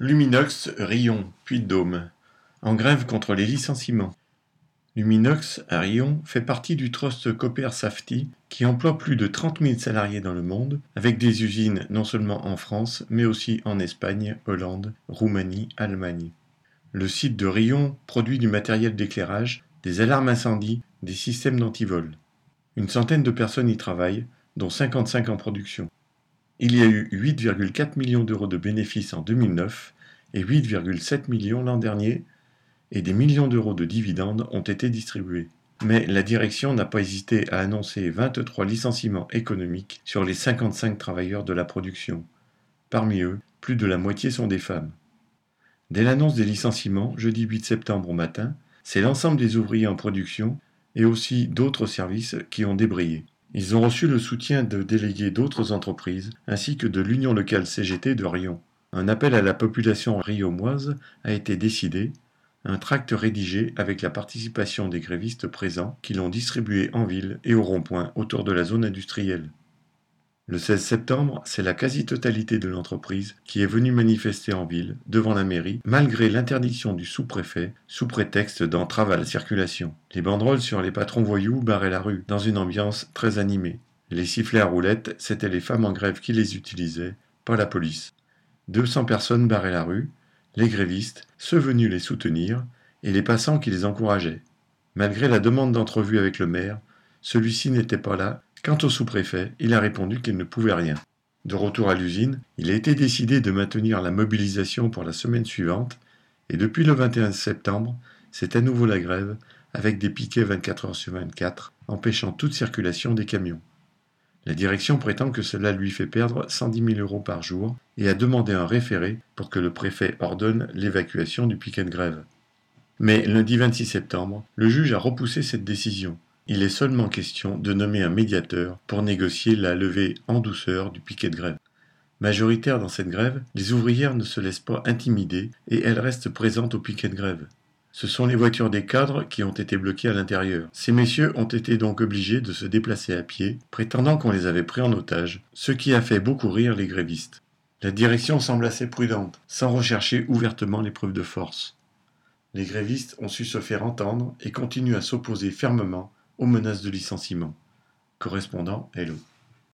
Luminox, Riom, Puy-de-Dôme, en grève contre les licenciements. Luminox, à Riom, fait partie du trust Cooper Safety qui emploie plus de 30 000 salariés dans le monde, avec des usines non seulement en France, mais aussi en Espagne, Hollande, Roumanie, Allemagne. Le site de Riom produit du matériel d'éclairage, des alarmes incendie, des systèmes d'antivol. Une centaine de personnes y travaillent, dont 55 en production. Il y a eu 8,4 millions d'euros de bénéfices en 2009 et 8,7 millions l'an dernier, et des millions d'euros de dividendes ont été distribués. Mais la direction n'a pas hésité à annoncer 23 licenciements économiques sur les 55 travailleurs de la production. Parmi eux, plus de la moitié sont des femmes. Dès l'annonce des licenciements, jeudi 8 septembre au matin, c'est l'ensemble des ouvriers en production et aussi d'autres services qui ont débrayé. Ils ont reçu le soutien de délégués d'autres entreprises ainsi que de l'Union locale CGT de Riom. Un appel à la population riomoise a été décidé, un tract rédigé avec la participation des grévistes présents qui l'ont distribué en ville et au rond-point autour de la zone industrielle. Le 16 septembre, c'est la quasi-totalité de l'entreprise qui est venue manifester en ville, devant la mairie, malgré l'interdiction du sous-préfet, sous prétexte d'entrave à la circulation. Les banderoles sur les patrons voyous barraient la rue, dans une ambiance très animée. Les sifflets à roulettes, c'étaient les femmes en grève qui les utilisaient, pas la police. 200 personnes barraient la rue, les grévistes, ceux venus les soutenir, et les passants qui les encourageaient. Malgré la demande d'entrevue avec le maire, celui-ci n'était pas là. Quant au sous-préfet, il a répondu qu'il ne pouvait rien. De retour à l'usine, il a été décidé de maintenir la mobilisation pour la semaine suivante, et depuis le 21 septembre, c'est à nouveau la grève, avec des piquets 24 heures sur 24, empêchant toute circulation des camions. La direction prétend que cela lui fait perdre 110 000 euros par jour et a demandé un référé pour que le préfet ordonne l'évacuation du piquet de grève. Mais lundi 26 septembre, le juge a repoussé cette décision. Il est seulement question de nommer un médiateur pour négocier la levée en douceur du piquet de grève. Majoritaires dans cette grève, les ouvrières ne se laissent pas intimider et elles restent présentes au piquet de grève. Ce sont les voitures des cadres qui ont été bloquées à l'intérieur. Ces messieurs ont été donc obligés de se déplacer à pied, prétendant qu'on les avait pris en otage, ce qui a fait beaucoup rire les grévistes. La direction semble assez prudente, sans rechercher ouvertement les preuves de force. Les grévistes ont su se faire entendre et continuent à s'opposer fermement aux menaces de licenciement. Correspondant Hello.